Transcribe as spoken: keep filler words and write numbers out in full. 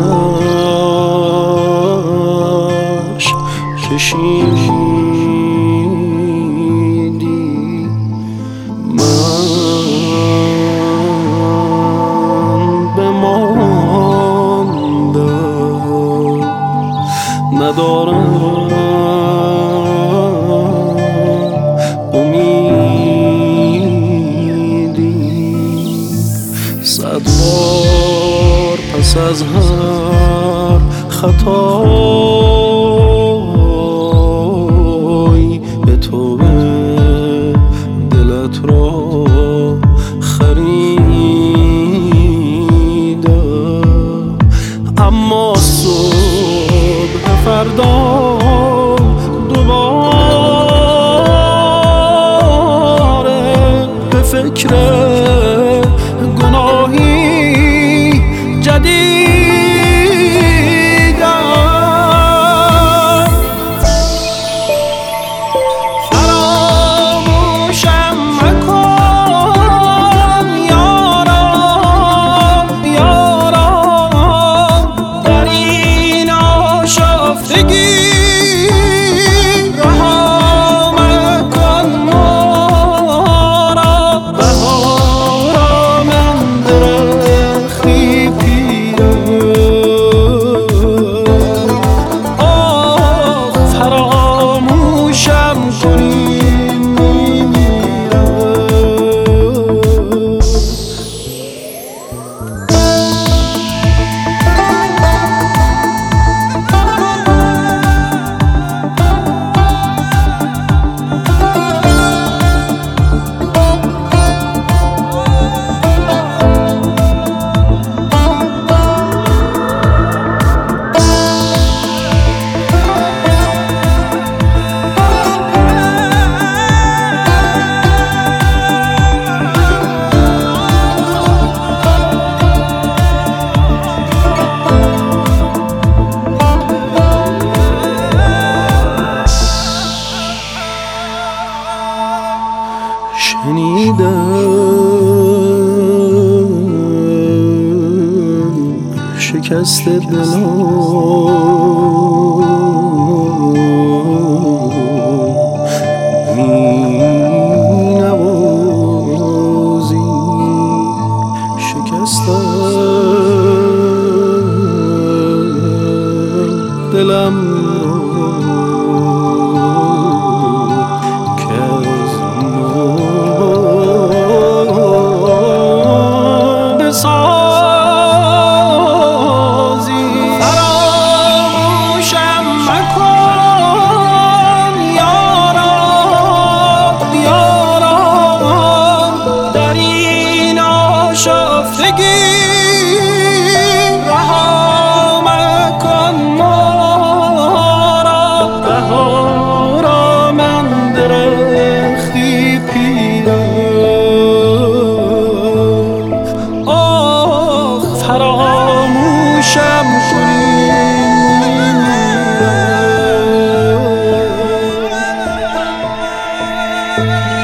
آتش کشیدی، من بماندم ندارم صد بار پس از هر خطایی به تو دلت را خریدم، اما صبح فردا دوباره به فکر گناهی جدیدم. فراموشم مکن یاران یاران، در این آشفتگی رها مکن ما را. بهارا من درختی پیرم، آه فراموشم کنی میمیرم. شنیدم شکست دلم می نوازی، شکستم دلم فراموشم مکن یاران یاران، در این آشفتگی رها مکن ما را. بهارا من درختی پیرم، آه فراموشم کنی.